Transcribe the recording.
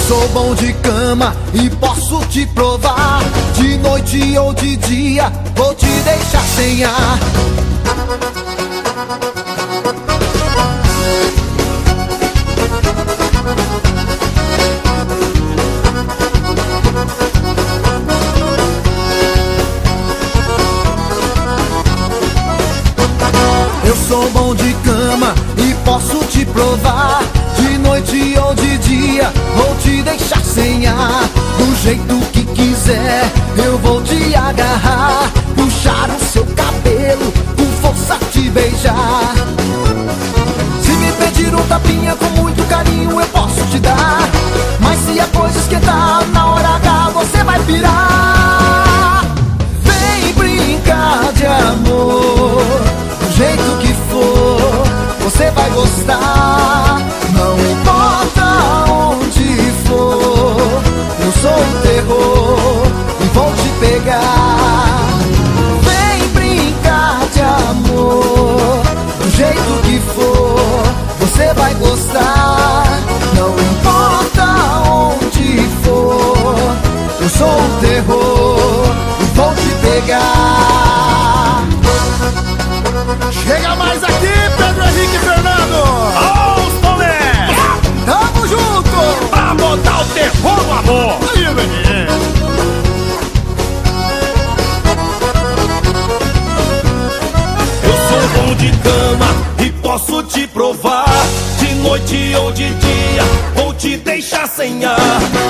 Sou bom de cama e posso te provar. De noite ou de dia vou te deixar sem ar. Eu sou bom de cama e posso te provar. De noite ou de dia vou te deixar sem ar. Do jeito que quiser eu vou te agarrar, puxar o seu cabelo, com força te beijar. Se me pedir um tapinha com muito carinho eu posso te dar, mas se a coisa esquentar na hora H você vai pirar. Vem brincar de amor, do jeito que for você vai gostar. Não importa onde for, eu sou o terror e vou te pegar. Vem brincar de amor, do jeito que for você vai gostar. Não importa onde for, eu sou o terror e vou te pegar. Chega mais aqui, Pedro Henrique e Fernando! Ó, os Tomé! Tamo junto! Pra botar o terror no amor! Aí, menino! Eu sou bom de cama e posso te provar. De noite ou de dia vou te deixar sem ar.